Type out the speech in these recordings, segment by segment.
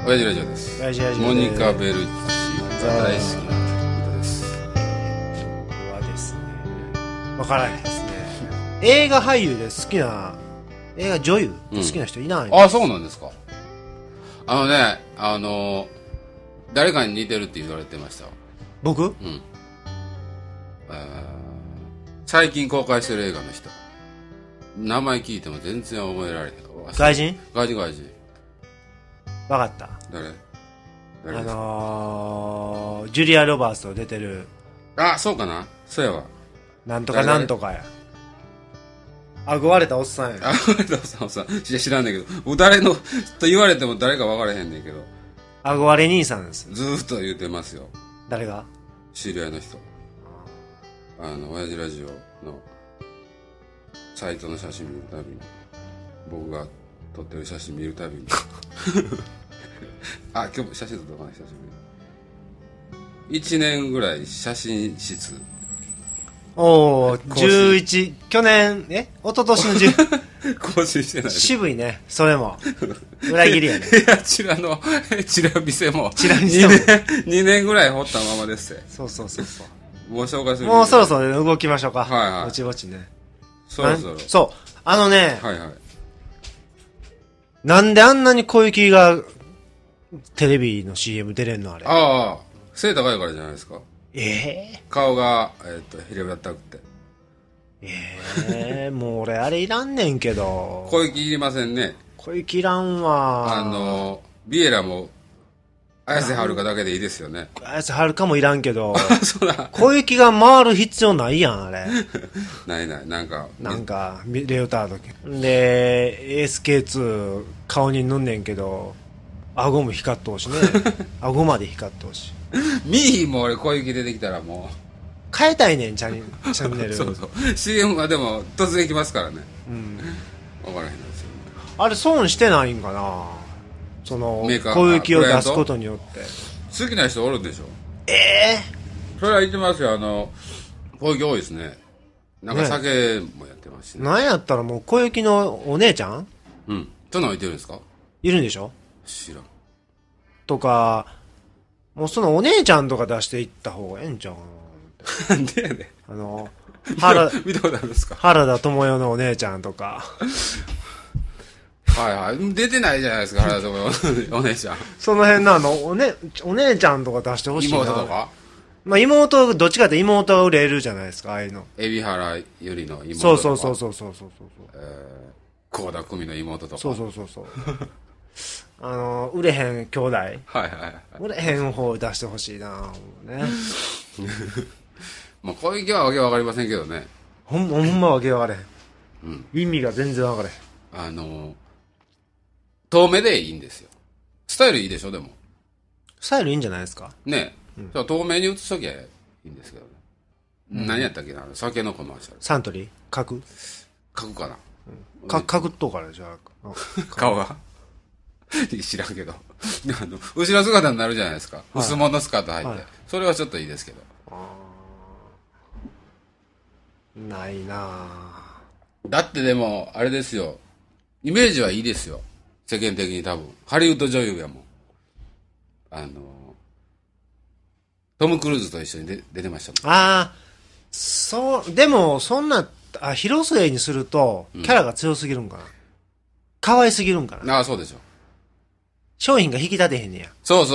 親父ラジオです。 親父ラジオです。 モニカ・ベルチが大好きな歌です。 僕はですね、わからないですね。映画俳優で好きな、映画女優で好きな人いない、 あ、そうなんですか。誰かに似てるって言われてました。 僕？ うん。最近公開してる映画の人。名前聞いても全然覚えられへん。 外人？ 外人。 わかった。 誰ジュリア・ロバーツと出てる。 あ、そうかな。そうやわ。 なんとかなんとかや。顎割れたおっさんや。 顎割れたおっさん。知らんねんけど。誰の、と言われても誰か分からへんねんけど。 顎割れ兄さんです。 ずーっと言うてますよ。 誰が？ 知り合いの人。親父ラジオのサイトの写真見るたびに、僕が撮ってる写真見るたびに今日写真撮ったかな、久しぶり。1年ぐらい写真室おー、11、去年、一昨年の10 更新してない。 渋いね、それも。裏切りやね。 いや、チラ見せも。 チラ見せも。 2年ぐらい掘ったままですって。 そう。 もう紹介する。 もうそろそろ動きましょうか。 はい。 ぼちぼちね。 そろそろ。 そう。 はい。 なんであんなに小雪がテレビの CM 出れんのあれ。 ああ、背高いからじゃないですか。顔が、平べったくて。 もう俺あれいらんねんけど。 小雪いりませんね。 小雪いらんわ。 ビエラも、綾瀬はるかだけでいいですよね。 綾瀬はるかもいらんけど。 そうだ。 小雪が回る必要ないやん、あれ。 ない。なんか、 レオタード。で、ASK2 顔に塗んねんけど、顎も光っとうしね。顎まで光っとうし。 ミーも俺小雪出てきたらもう。 変えたいねん、チャンネル。 そう。CM はでも突然来ますからね。わからへんですよね。 あれ損してないんかな、その小雪を出すことによって好きな人おるんでしょ。それは言ってますよ。小雪多いですね。なんか酒もやってますしね。 なんやったらもう小雪のお姉ちゃんそんなんいてるんですか？ いるんでしょ。 知らん。 とかもうそのお姉ちゃんとか出していった方がええんちゃうかな。なんでやねん。見たことあるんですか？ 原田知世のお姉ちゃんとか。 はい。出てないじゃないですか、原田知世お姉ちゃん。 その辺のお姉ちゃんとか出してほしいな。 妹とか？ まあ妹、どっちかって妹が売れるじゃないですか、ああいうの。 海老原ゆりの妹とか。 そう。 倖田來未の妹とか。 そう。売れへん兄弟。 はい。 売れへん方出してほしいなね。 まあ、小雪はわけわかりませんけどね。 ほんまわけわかれへん。意味が全然わかれへん。 遠目でいいんですよ。スタイルいいでしょ、でも。 スタイルいいんじゃないですかねえ。遠目に映しときゃいいんですけどね。何やったっけな、酒のコマーシャル。 サントリー角かな。 角っとうからじゃあ。 顔が知らんけど。後ろ姿になるじゃないですか。薄物スカート履いて。それはちょっといいですけど。 ないなぁ。 だってでも、あれですよ。イメージはいいですよ。世間的に多分。ハリウッド女優やもん。トム・クルーズと一緒に出てましたもん。 でも、そんな、広末にすると、キャラが強すぎるんかな。可愛すぎるんかな。 そうでしょ。 商品が引き立てへんねや。 そう。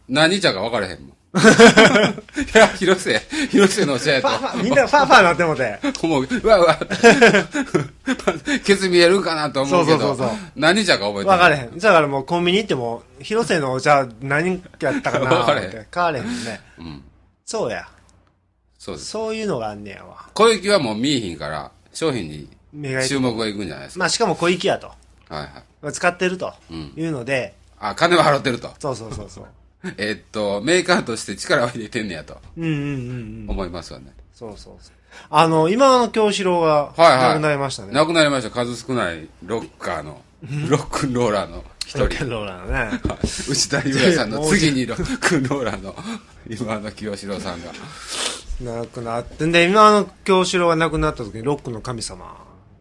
何茶か分からへんもん。いや、広末のお茶やと。 みんなファーなってもて。 うわ。ケツ見えるかなと思うけど。そう。何茶か覚えてない。 分からへん。だからもうコンビニ行っても、広末のお茶何やったかなって。変われへんね。そうや。そういうのがあんねやわ。 小雪はもう見えひんから、商品に注目がいくんじゃないですか。 まあしかも小雪やと。使ってるというので。 金は払ってると。 そう。 メーカーとして力を入れてんねやと。思いますわね。 そう。今の京志郎が亡くなりましたね。 亡くなりました。数少ないロックンローラーの一人。 ロックンローラーね。 内田裕也さんの次にロックンローラーの今の清志郎さんが。 亡くなってんで、今の京志郎が亡くなった時にロックの神様が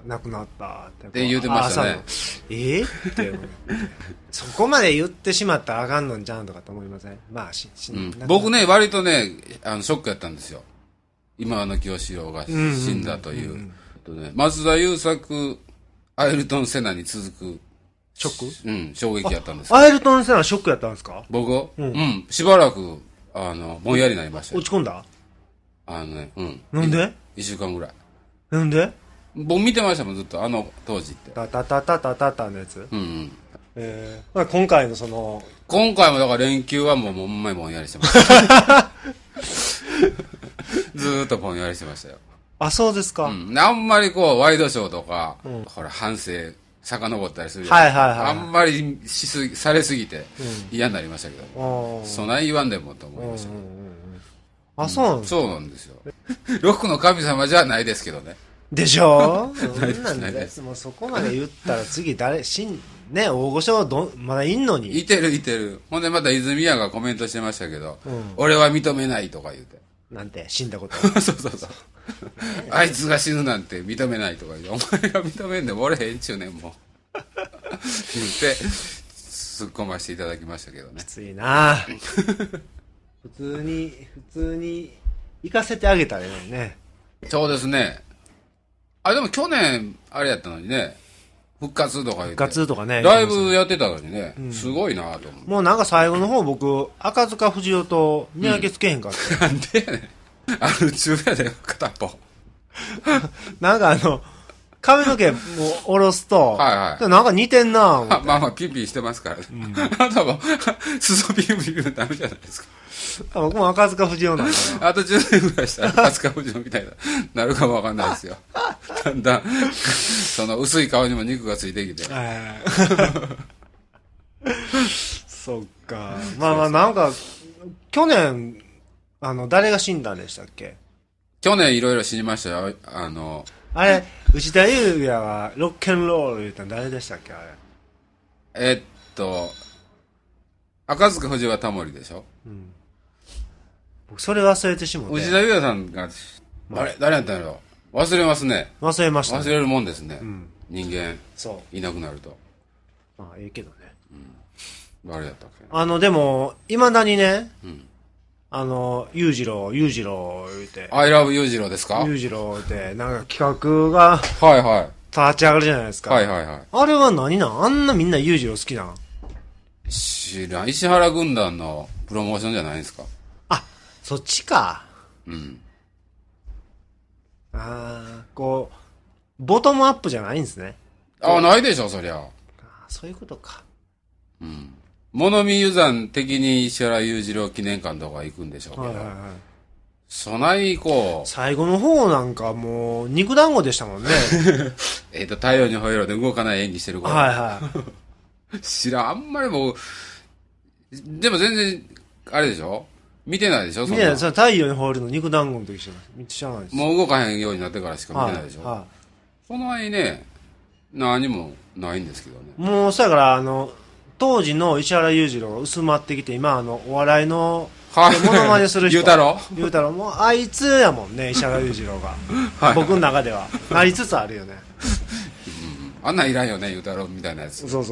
亡くなったってって言うてましたね。 ってそこまで言ってしまったらあかんのんちゃうんとかと思いません？まあ僕ね割とねショックやったんですよ。今の清志郎が死んだという、松田優作アイルトン・セナに続くショック、衝撃やったんですアイルトン・セナショックやったんですか？ 僕、しばらくぼんやりになりましたよ。 落ち込んだ？ なんで ？1週間ぐらい。 なんで？ 僕見てましたもん、ずっと、当時って。 タタタタタタタのやつ？まあ今回の今回もだから連休はもうほんまにぼんやりしてました。ずーっとぼんやりしてましたよ。 あ、そうですか。 あんまりワイドショーとか、ほら、反省、遡ったりするじゃないですか。あんまりされすぎて嫌になりましたけど、そない言わんでもと思いましたけど。 あ、そうなんですか？ そうなんですよ。ロックの神様じゃないですけどね。 でしょ？なんでもうそこまで言ったら次大御所まだいんのに。 いてる。ほんでまた泉谷がコメントしてましたけど、俺は認めないとか言うて。 なんて死んだことそうあいつが死ぬなんて認めないとか言うて、お前が認めんでも俺へんちゅうねんもう。言うて、突っ込ませていただきましたけどね。 きついな普通に行かせてあげたらいいのにね。 そうですね。でも去年、あれやったのにね、復活とか言って。 復活とかね。 ライブやってたのにね、すごいなと思う。 もうなんか最後の方僕、赤塚不二夫と見分けつけへんかった。 なんでやねん。中やで、片っぽ。 なんか髪の毛も下ろすと、なんか似てんなぁ。 まあピンピンしてますからね。あとは、裾ピンピンダメじゃないですか。 僕も赤塚不二夫なんだな。あと10年ぐらいしたら赤塚不二夫みたいになるかもわかんないですよ。だんだん、その薄い顔にも肉がついてきて。 そっか。まあなんか、去年、誰が死んだんでしたっけ？ 去年いろいろ死にましたよ。 あれ、内田裕也はロッケンロール言ったの誰でしたっけ？あれ。 赤塚不二夫はタモリでしょ？ 僕それ忘れてしもて。 内田裕也さんが、誰やったんやろ？忘れますね。 忘れましたね。 忘れるもんですね。人間、いなくなると。 まあ、いいけどね。 誰やったっけ？ でも、未だにね、裕次郎言うて。 I love 裕次郎ですか？ 裕次郎って、なんか企画が、立ち上がるじゃないですか。あれは何なん？あんなみんな裕次郎好きなん？ 知らん。石原軍団のプロモーションじゃないですか？ あ、そっちか。ボトムアップじゃないんですね。 ないでしょ、そりゃ。 そういうことか。 物見遊山的に石原裕次郎記念館とか行くんでしょうけど。そない最後の方なんかもう、肉団子でしたもんね。 太陽にほえろで動かない演技してる子。知らん、あんまりもう、でも全然、あれでしょ？見てないでしょ？ 見てない。太陽にほえるの肉団子の時知らないです。 もう動かへんようになってからしか見てないでしょ？その間ね、何もないんですけどね。 もう、そやから、当時の石原裕次郎が薄まってきて、今、お笑いの、モノマネする人。言うたろもう、あいつやもんね、石原裕次郎が。僕の中では。なりつつあるよね。 あんなんいらんよね、言うたろみたいなやつ。 そう。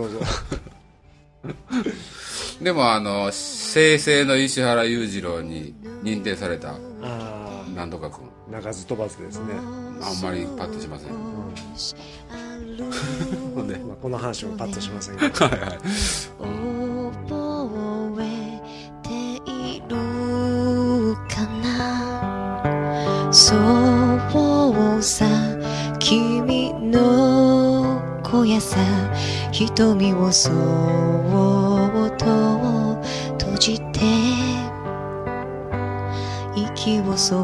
でも、生成の石原裕次郎に認定された、なんとかくん。 鳴かず飛ばずですね。 あんまりパッとしません。 ほんで、この話もパッとしませんけど。 覚えているかな？そうさ、君の小やさ、瞳をそっと閉じて、息をそっ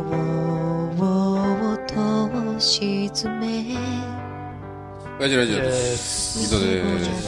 と沈め。 ヘアチラシです。伊藤です。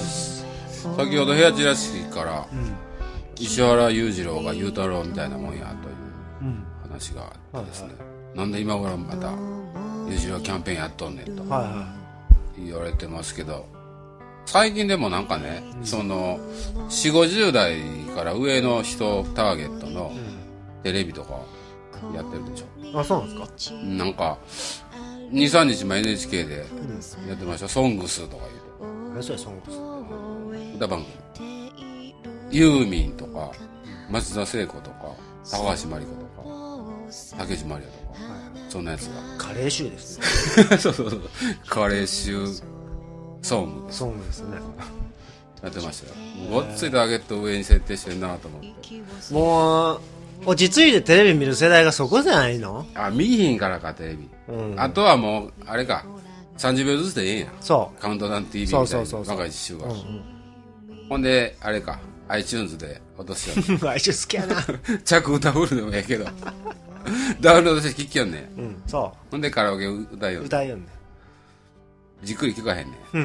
先ほどヘアチラシから、石原裕次郎が裕太郎みたいなもんやという話があってですね、なんで今頃また裕次郎キャンペーンやっとんねんと言われてますけど、最近でもなんかね、その4、50代から上の人ターゲットのテレビとかやってるでしょ。 あ、そうなんですか？ なんか 2、3日も NHK でやってました。ソングスとか言うて。 何それ、ソングス。 歌番組。ユーミンとか、松田聖子とか、高橋真理子とか、竹内まりやとか、そんなやつが。 カレー臭ですね。そうそうそう。カレー臭ソング。 ソングですね。 やってましたよ。ごっついターゲット上に設定してんなと思って。 もう、落ち着いてテレビ見る世代がそこじゃないの？ あ、見ひんからか、テレビ。あとはもう、あれか、30秒ずつでええんや。 そう。 カウントダウン TV みたいな。若い週は。ほんで、あれか、iTunes で落としよう。 iTunes 好きやな。 着歌フルでもええけど。ダウンロードして聴きよんねん。 うん、そう。 ほんでカラオケ歌いよんねん。 歌いよんねん。じっくり聴かへんねん。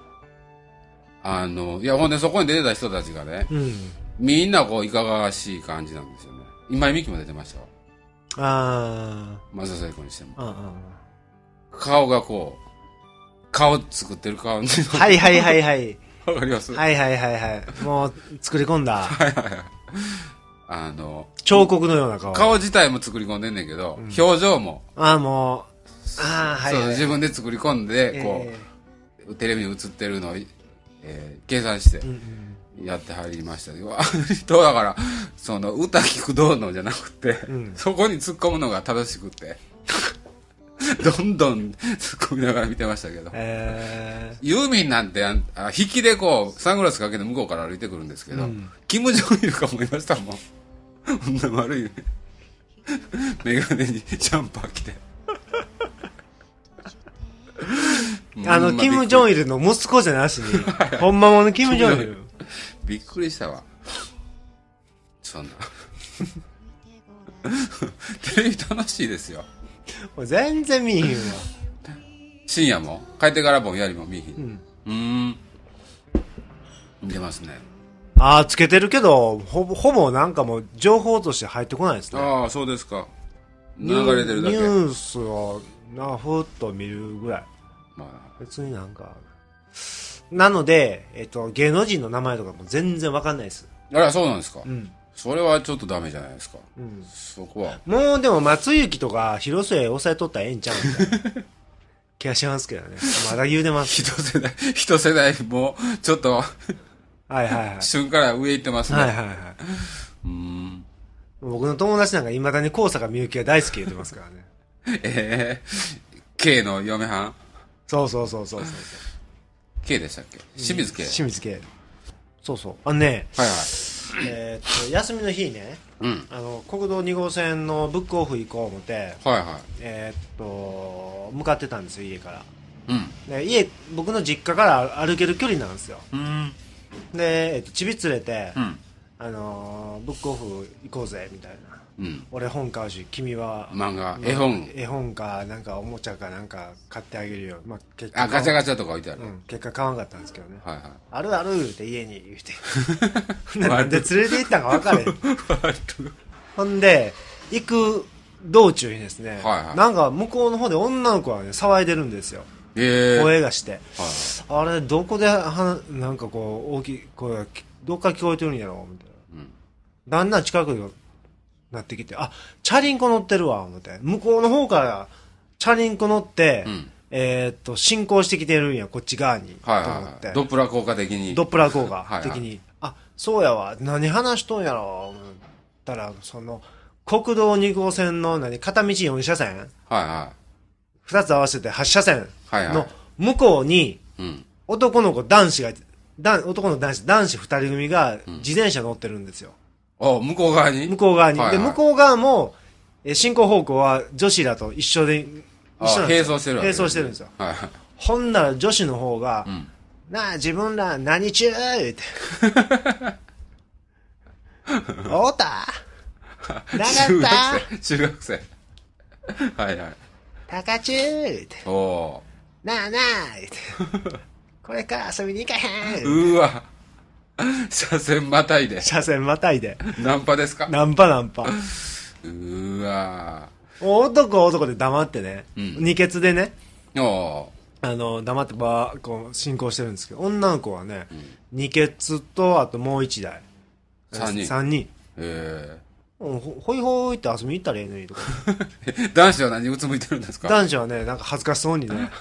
いや、ほんでそこに出てた人たちがね、みんなこう、いかがわしい感じなんですよね。今井美樹も出てましたわ。松田聖子にしても。顔がこう、顔作ってる感じの。 はいはいはいはい。 わかります？ はいはいはいはい。もう、作り込んだ。 はいはいはい。 彫刻のような顔。 顔自体も作り込んでんねんけど、表情も。 もう、はい。 そう、自分で作り込んで、こう、テレビに映ってるのを、計算して、やってはりましたけど、人だから、その、歌聞くどうのじゃなくて、そこに突っ込むのが正しくて、どんどん突っ込みながら見てましたけど。ユーミンなんて引きでこうサングラスかけて向こうから歩いてくるんですけど、キム・ジョンイルか思いましたもん。こんな丸いメガネにジャンパー着て。 キム・ジョンイルの息子じゃなしに、ほんまものキム・ジョンイル。 びっくりしたわ。そんな。テレビ楽しいですよ。 もう全然見えへんわ。 深夜も帰ってからぼんやりも見えへん。見てますね。 つけてるけど、ほぼなんかもう情報として入ってこないですね。 ああ、そうですか。流れてるだけ。 ニュースをふっと見るぐらい。 まあ、 別になんか。なので、芸能人の名前とかも全然わかんないです。 あら、そうなんですか。それはちょっとダメじゃないですか。そこは。 もうでも松雪とか広末抑えとったらええんちゃうんみたいな気がしますけどね。まだ言うてます。 一世代もうちょっとはいはいはい。 旬から上行ってますね。 はいはいはい。僕の友達なんか未だに高坂みゆきが大好き言ってますからね。 K の嫁はん？ そう。 K でしたっけ？清水 K。 清水 K。そうそう。はいはい。休みの日ね、国道2号線のブックオフ行こう思って、向かってたんですよ、家から。で、僕の実家から歩ける距離なんですよ。で、ちび連れて、ブックオフ行こうぜ、みたいな。俺本買うし、君は漫画、 絵本かなんかおもちゃかなんか買ってあげるよ。 結果ガチャガチャとか置いてある。 結果買わなかったんですけどね。 あるある言うて家に言うてなんで連れて行ったんか分かれへん。ほんで行く道中にですね、なんか向こうの方で女の子がね騒いでるんですよ。声がして、あれどこでなんかこう大きい声がどっから聞こえてるんやろみたいな。だんだん近くになってきて、チャリンコ乗ってるわ思って、向こうの方からチャリンコ乗って、進行してきてるんやこっち側に、と思って。 ドップラー効果的に。 ドップラー効果的に。そうやわ、何話しとんやろ思ったら、その国道2号線の片道4車線、2つ合わせて8車線の向こうに、男の子男子2人組が自転車乗ってるんですよ。 向こう側に。 で、向こう側も、進行方向は女子らと一緒なんですよ。 並走してるわけ並走してるんですよ。ほんなら女子の方が、なあ、自分ら何中言うて。おったなかった中学生。 高中言うて。なあなあ言うて。これから遊びに行かへん。 うわ。車線またいで。 ナンパですか？ナンパ。 うわ。 男で黙ってね、二ケツでね、黙ってこう進行してるんですけど、女の子はね、二ケツとあともう一台。3人。 ほいほいって遊びに行ったらええのにとか。 男子は何うつむいてるんですか？ 男子はね、なんか恥ずかしそうにね。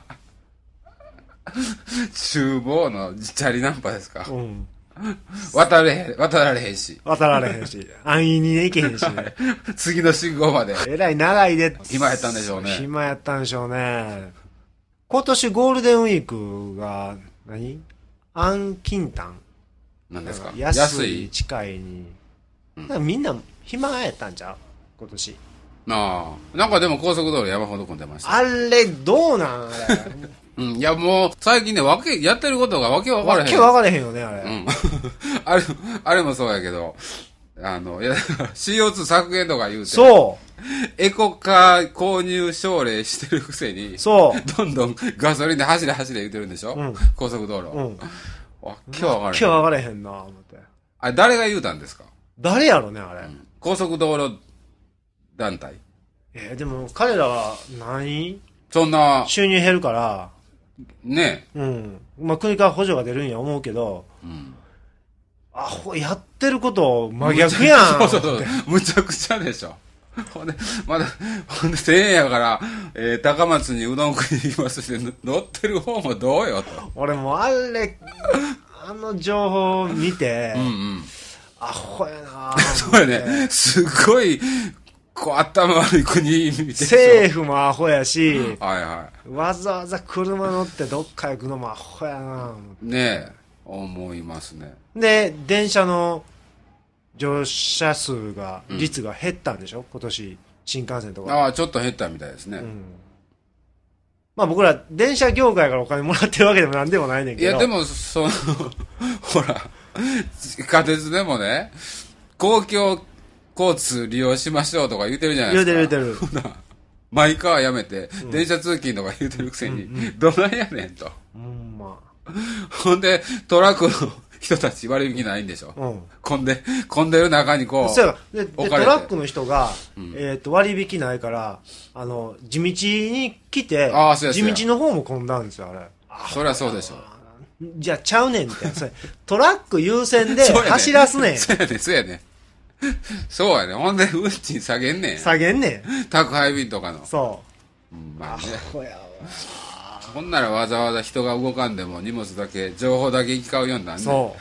厨房のチャリナンパですか？ うん。 渡られへんし。 渡られへんし。安易にね、行けへんしね。 次の信号まで。 えらい長いで。 暇やったんでしょうね。 暇やったんでしょうね。今年ゴールデンウィークが安近短。 何ですか？ 安い近いに。 うん、 なんかみんな暇やったんちゃう今年。 ああ。なんかでも高速道路山ほど混んでました。 あれ、どうなんあれ。 うん。いやもう、最近ね、やってることがわけ分からへん。 わけ分からへんよね、あれ。 うん。あれもそうやけど、CO2 削減とか言うて。 そう。 エコカー購入奨励してるくせに、 そう。 どんどんガソリンで走れ言うてるんでしょ？うん。高速道路。 うん。 わけ分からへん。 わけ分からへんな、思って。 あれ、誰が言うたんですか？ 誰やろね、あれ。うん、 高速道路団体。 でも彼らはそんな。 収入減るから。 ねえ。うん。まあ、国から補助が出るんや思うけど。うん。やってること真逆やん。 そう。むちゃくちゃでしょ。ほんで、ほんで1000円やから、高松にうどん食いに行きますして、乗ってる方もどうよと。 俺もあの情報を見て、うんうん。アホやなぁ。 そうやね。すごい、こう頭悪い国見てる。 政府もアホやし、 はいはい。 わざわざ車乗ってどっか行くのもアホやなぁ。 ねえ、思いますね。 で、電車の乗車数が、率が減ったんでしょ、今年、新幹線とか。 ああ、ちょっと減ったみたいですね。うん。 まあ僕ら、電車業界からお金もらってるわけでもなんでもないねんけど。 いや、でも、ほら、地下鉄でもね、公共交通利用しましょうとか言うてるじゃないですか。 言うてる。 マイカーやめて、電車通勤とか言うてるくせに、どないやねんと。 まあ。 ほんで、トラックの人たち割引ないんでしょ。うん。混んでる中にこう。 そうや。で、トラックの人が、割引ないから、地道に来て、地道の方も混んだんですよ、あれ。 そりゃそうでしょ。 じゃあちゃうねんって。トラック優先で走らすねん。 そうやね。そうやね。ほんで、運賃下げんねん。 下げんねん。 宅配便とかの。 そう。 まあね。ほんならわざわざ人が動かんでも荷物だけ、情報だけ行き交うようになるねん。そう。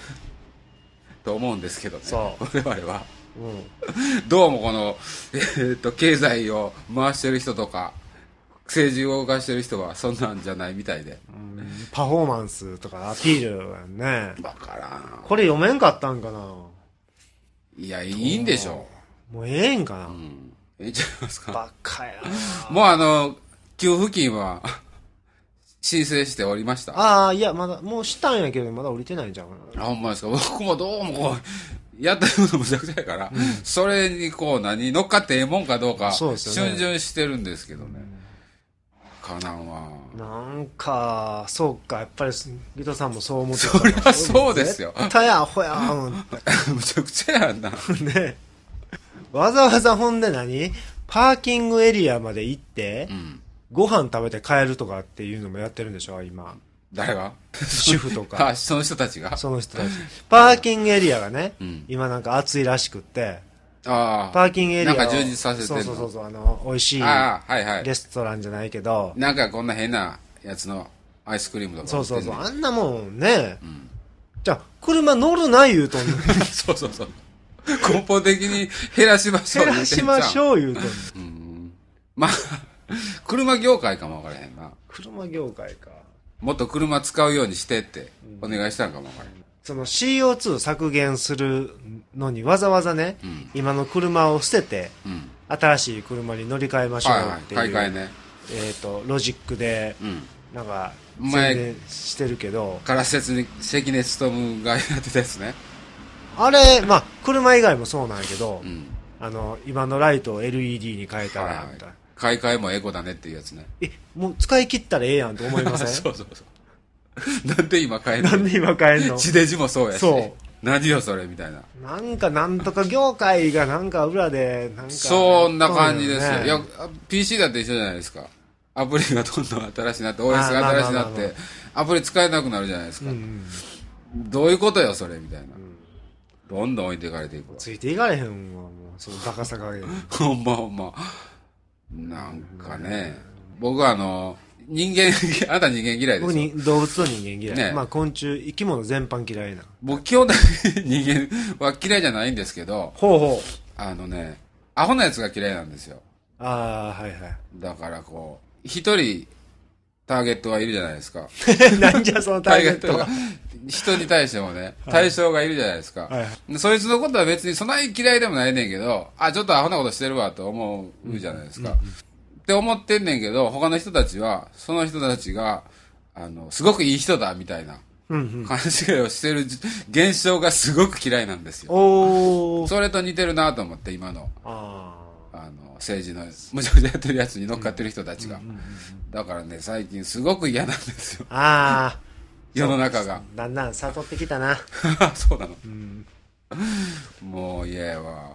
と思うんですけどね。そう。我々は。うん。どうもこの、経済を回してる人とか、政治を動かしてる人はそんなんじゃないみたいで。 パフォーマンスとかアピールはね。 わからん。 これ読めんかったんかな。 いや、いいんでしょう。もうええんかな。 ええんちゃいますか。 ばっかやな。 もう給付金は申請しておりました。 ああ、いや、まだ、もうしたんやけど、まだ降りてないんちゃうかな。 あ、ほんまですか。僕もどうもこう、やってるのむちゃくちゃやから、それにこう乗っかってええもんかどうか、 そうですよね。 逡巡してるんですけどね。かなんは。 なんか、そうか、やっぱり、ギトさんもそう思ってた。 そりゃそうですよ。 絶対アホやん。 むちゃくちゃやんな。 ね。わざわざほんでパーキングエリアまで行って、ご飯食べて帰るとかっていうのもやってるんでしょ、今。 誰が？ 主婦とか。 あ、その人たちが？ その人たち。パーキングエリアがね、今なんか暑いらしくって、パーキングエリアをなんか充実させてるの。そう、美味しいレストランじゃないけど、 なんかこんな変なやつのアイスクリームとか。 そう、あんなもんね、じゃあ、車乗るな言うとんの。 そう。根本的に減らしましょう。 減らしましょう言うとんの。 まあ、車業界かもわからへんな。 車業界か。 もっと車使うようにしてってお願いしたんかもわからへん。 その CO2 削減するのにわざわざね、今の車を捨てて、新しい車に乗り換えましょうっていう、 買い替えね。 ロジックで、なんか、宣伝してるけど。 から関根勤がやってたやつね。 あれ、まあ、車以外もそうなんやけど、今のライトを LED に変えたら、みたいな。 買い替えもエコだねっていうやつね。 もう使い切ったらええやんと思いません？ そう。なんで今変えんの？地デジもそうやし。そう。何よそれみたいな。 なんとか業界がなんか裏で、 そんな感じですよ。いや、PC だって一緒じゃないですか。アプリがどんどん新しいなって、OS が新しいなって、アプリ使えなくなるじゃないですか。どういうことよ、それみたいな。どんどん置いていかれていくわ。 ついていかれへんわ、もう。 そのバカさ加減。 ほんまほんま。なんかね、僕は人間、あなた人間嫌いでしょ。 動物と人間嫌い。 ね、 まあ昆虫、生き物全般嫌いな。 僕基本的に人間は嫌いじゃないんですけど、 ほうほう。 アホなやつが嫌いなんですよ。 ああ、はいはい。 だからこう、一人、ターゲットがいるじゃないですか。 なんじゃそのターゲットが。 人に対してもね、対象がいるじゃないですか。 はい、 そいつのことは別にそんなに嫌いでもないねんけど、ちょっとアホなことしてるわと思うじゃないですか。って思ってんねんけど、他の人たちは、その人たちが、すごくいい人だみたいな、勘違いをしてる現象がすごく嫌いなんですよ。それと似てるなと思って、今の。政治のむちゃくちゃやってるやつに乗っかってる人たちが。だからね、最近すごく嫌なんですよ。世の中が。 だんだん悟ってきたな。 そうなの。もう嫌やわ。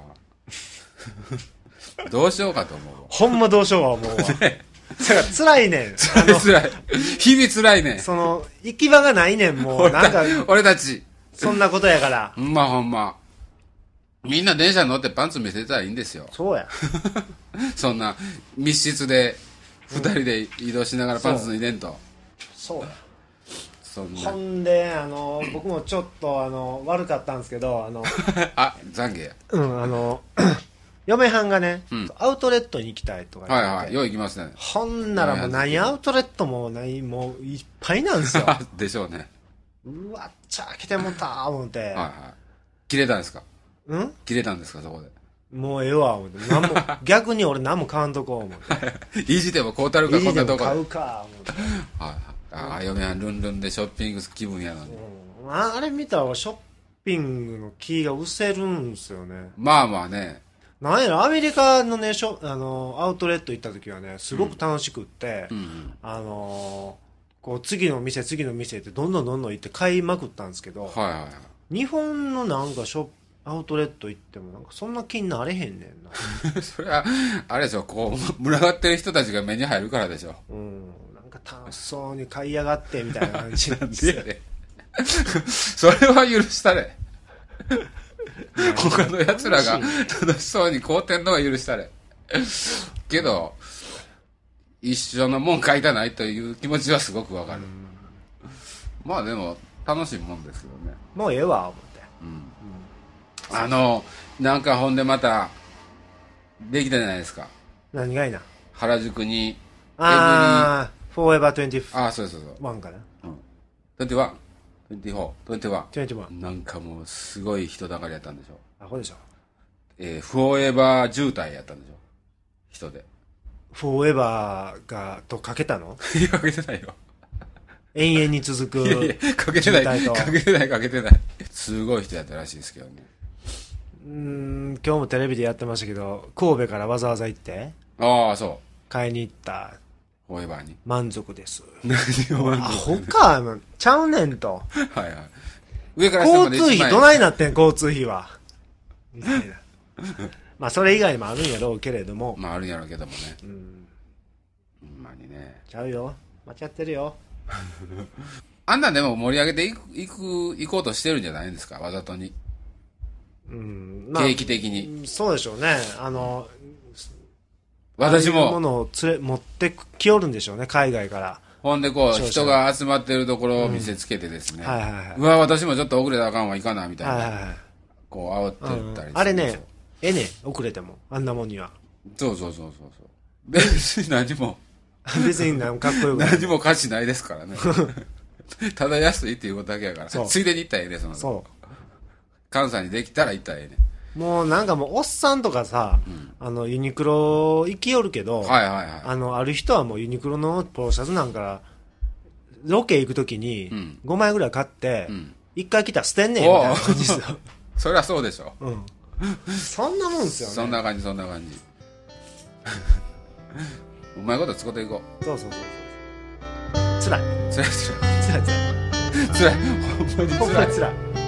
どうしようかと思う。 ほんまどうしようか思うわ。だから辛いねん。 辛い。日々辛いねん。 行き場がないねん、もう。なんか、 俺たち。 そんなことやから。 ほんまほんま。みんな電車乗ってパンツ見せたらいいんですよ。 そうや。 そんな密室で二人で移動しながらパンツ脱いでんと。 そうや。ほんで、僕もちょっと悪かったんですけど、 懺悔や。 嫁はんがね、アウトレットに行きたいとか言って。 はいはい。よう行きますね。 ほんならもう何アウトレットもない、もういっぱいなんですよ。 でしょうね。 うわっちゃ来てもった思って。はいはい。 切れたんですか？切れたんですか、そこで。 もうええわ、思って。逆に俺何も買わんとこ思って。 意地でも買うたるか、こんなとこ。 買うか、思って。 嫁はんルンルンでショッピング気分やのに。 あれ見たらショッピングの気が失せるんですよね。 まあまあね。 なんやろ、アメリカのね、アウトレット行った時はね、すごく楽しくって、こう、次の店ってどんどん行って買いまくったんですけど、日本のなんかアウトレット行ってもなんかそんな気になれへんねんな。それは、あれでしょ、こう、群がってる人たちが目に入るからでしょ。 なんか楽しそうに買いやがってみたいな感じなんですよね。 それは許したれ。他の奴らが楽しそうに買うてんのは許したれ。けど、一緒のもん買いたないという気持ちはすごくわかる。まあでも、楽しいもんですけどね。 もうええわ、思って。 なんかほんでまた、できたじゃないですか。 何がいな。 原宿に、 フォーエバー21。 そうそう。 1かな。 21。21。 21。 なんかもう、すごい人だかりやったんでしょ。 これでしょ。 フォーエバー渋滞やったんでしょ。人で。 フォーエバーとかけたの？ いや、かけてないよ。 永遠に続く。いやかけてない。かけてない。すごい人やったらしいですけどね。 今日もテレビでやってましたけど、神戸からわざわざ行って。 そう。 買いに行った。 フォーエバーに。 満足です。 何を満足？ ほか、ちゃうねんと。 はいはい。上から下まで交通費どないなってん、交通費は。みたいな。まあ、それ以外もあるんやろうけれども。 まあ、あるんやろうけどもね。ほんまにね。 ちゃうよ。間違ってるよ。 あんなんでも盛り上げて行こうとしてるんじゃないんですか、わざとに。定期的に。 そうでしょうね。 私も。 ものを持ってきよるんでしょうね、海外から。 ほんでこう、人が集まってるところを見せつけてですね。うわ、私もちょっと遅れたらあかんわ、いかな、みたいな。こう、煽ってたり。 あれね、遅れても、あんなもんには。 そう。別に何も。 別にかっこよくない。 何も価値ないですからね。ただ安いっていうことだけやから。ついでに行ったらええね、そう。関西にできたら行ったらええね。 もうなんかもうおっさんとかさ、ユニクロ行きよるけど、ある人はもうユニクロのポロシャツなんかロケ行くときに5枚ぐらい買って、1回来たら捨てんねんみたいな感じですよ。 そりゃそうでしょ。 そんなもんですよね。 そんな感じ。うまいこと使っていこう。そう。つらい。 ほんまにつらい。